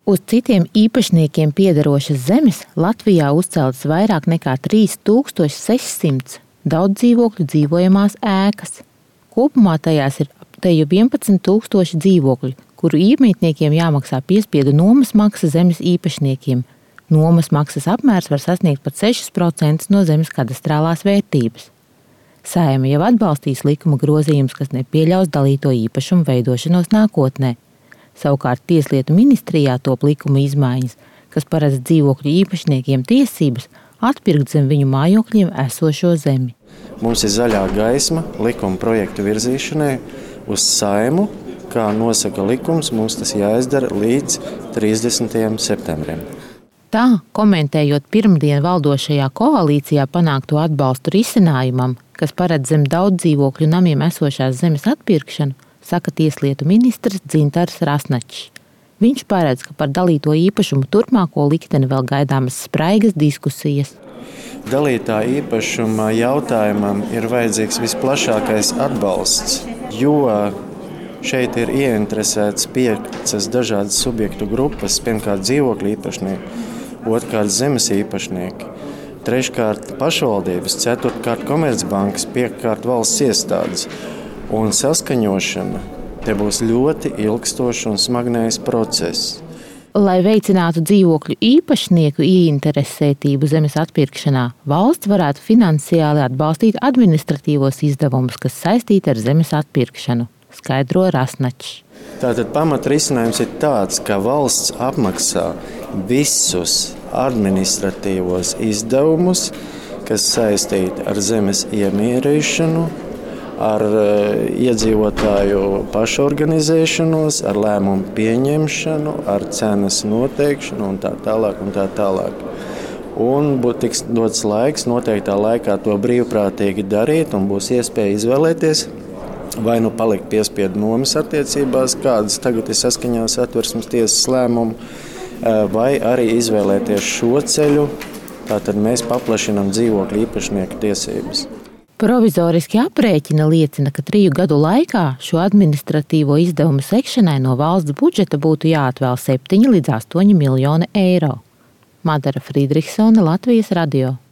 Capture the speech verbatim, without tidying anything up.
Uz citiem īpašniekiem piederošas zemes Latvijā uzceltas vairāk nekā trīs tūkstoši sešsimt daudz dzīvokļu dzīvojamās ēkas. Kopumā tajās ir aptēju vienpadsmit tūkstoši dzīvokļu, kuru īpašniekiem jāmaksā piespiedu nomas maksa zemes īpašniekiem. Nomas maksas apmērs var sasniegt pat sešus procentus no zemes kadastrālās vērtības. Saeima jau atbalstīs likuma grozījumus, kas nepieļaus dalīto īpašumu veidošanos nākotnē. Savukārt Tieslietu ministrijā top likuma izmaiņas, kas paredz dzīvokļu īpašniekiem tiesības atpirkt zem viņu mājokļiem esošo zemi. Mums ir zaļā gaisma likuma projektu virzīšanai uz Saimu, kā nosaka likums, mums tas jāizdara līdz trīsdesmitajam septembrim. Tā, komentējot pirmdien valdošajā koalīcijā panākto atbalstu risinājumam, kas paredz zem daudz dzīvokļu namiem esošās zemes atpirkšanu, saka Tieslietu ministrs Dzintars Rasnačs. Viņš paredz, ka par dalīto īpašumu turpmāko likteni vēl gaidāmas spraigas diskusijas. Dalītā īpašuma jautājumam ir vajadzīgs visplašākais atbalsts, jo šeit ir ieinteresēts piecas dažādas subjektu grupas, pirmkārt dzīvokļu īpašnieki, otrkārt zemes īpašnieki, treškārt pašvaldības, ceturtkārt komercbankas, piektkārt valsts iestādes. Un saskaņošana te būs ļoti ilgstošs un smagnējs process. Lai veicinātu dzīvokļu īpašnieku ieinteresētību zemes atpirkšanā, valsts varētu finansiāli atbalstīt administratīvos izdevumus, kas saistīti ar zemes atpirkšanu, skaidro Rasnačs. Tātad pamat risinājums ir tāds, ka valsts apmaksā visus administratīvos izdevumus, kas saistīti ar zemes iemierīšanu, ar iedzīvotāju pašorganizēšanos, ar lēmumu pieņemšanu, ar cenas noteikšanu un tā tālāk un tā tālāk. Un tiks dots laiks noteiktā laikā to brīvprātīgi darīt un būs iespēja izvēlēties, vai nu palikt piespiedu nomas attiecībās, kādas tagad ir saskaņā Satversmes tiesas lēmumu, vai arī izvēlēties šo ceļu, tātad mēs paplašinām dzīvokļu īpašnieku tiesības. Provizoriski aprēķina liecina, ka triju gadu laikā šo administratīvo izdevumu sekšanai no valsts budžeta būtu jāatvēl septiņi līdz astoņi miljoni eiro. Madara Friedrichsone, Latvijas radio.